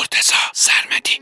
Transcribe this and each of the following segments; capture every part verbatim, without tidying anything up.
مرتضی سرمدی.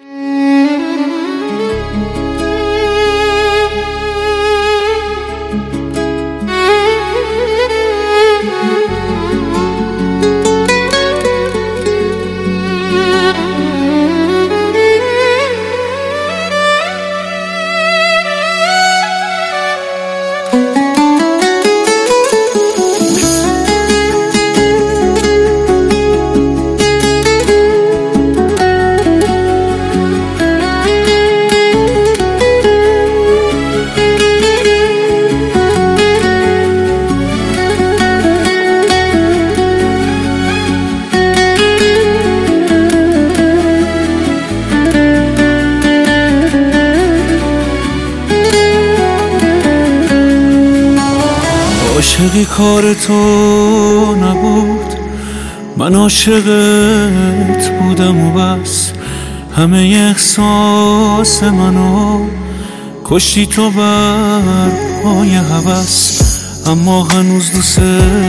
عاشقی کار تو نبود، من عاشقت بودم و بس. همه احساس منو کشتی تو بر پای هوس. اما هنوز دوست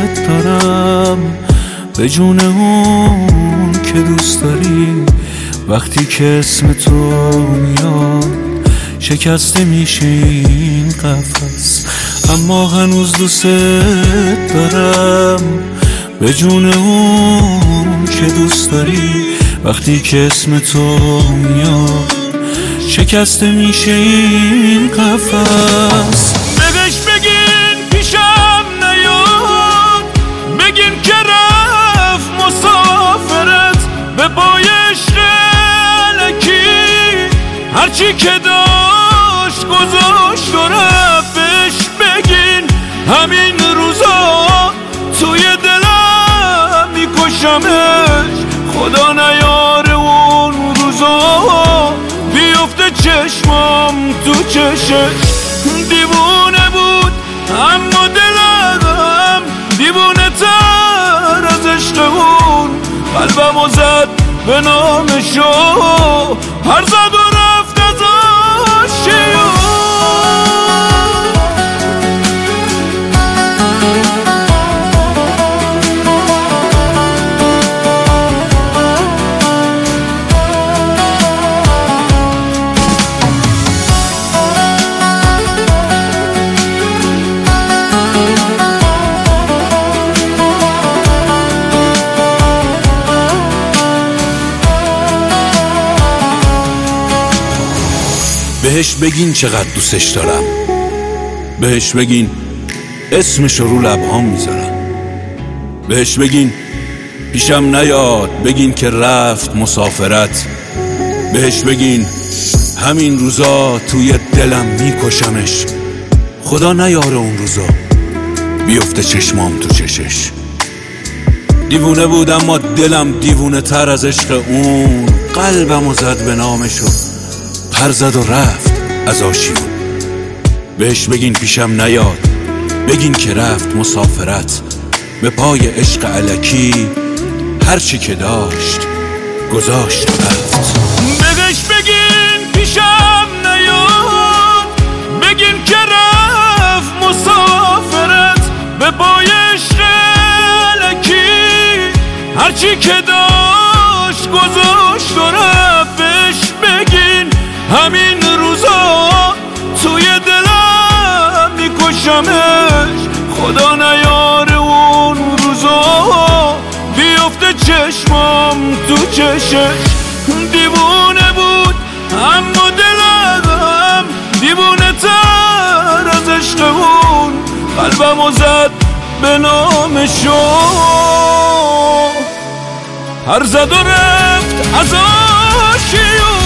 دارم به جون اون که دوست داری. وقتی که اسم تو میاد شکسته میشه این قفس. اما هنوز دوست دارم به جون اون که دوست داری. وقتی که اسم تو میاد شکسته میشه این قفس. بهش بگین پیشم نیاد، بگین که رفت مسافرت به پای عشق الکی. هرچی که داشت گذاشت و رفت. بهش بگین همین روزا توی دلم میکشمش. خدا نیاره اون روزا بیفته چشمم تو چشش. دیوونه بود اما دلم دیوونه تر از عشق اون. قلبمو زد به نامشو، هر زد و رفت از آشیون. بهش بگین چقدر دوستش دارم، بهش بگین اسمش رو لبهام میذارم. بهش بگین پیشم نیاد، بگین که رفت مسافرت. بهش بگین همین روزا توی دلم میکشمش. خدا نیاره اون روزا بیفته چشمام تو چشش. دیوونه بود اما دلم دیوونه تر از عشق اون. قلبمو زد به نامشو، پر زد و رفت از آشیون. بهش بگین پیشم نیاد، بگین که رفت مسافرت به پای عشق الکی. هر چی که داشت گذاشت و رفت. بهش بگین پیشم نیاد، بگین که رفت مسافرت به پای عشق الکی. هر چی که داشت گذاشت و رفت. بهش بگین همین روزا توی دلم میکشمش. خدا نیاره اون روزا بیفته چشمام تو چشش. دیوونه بود اما دلم دیوونه تر از عشق اون. قلبمو زد به نامشو، هر زد و رفت از آشیون.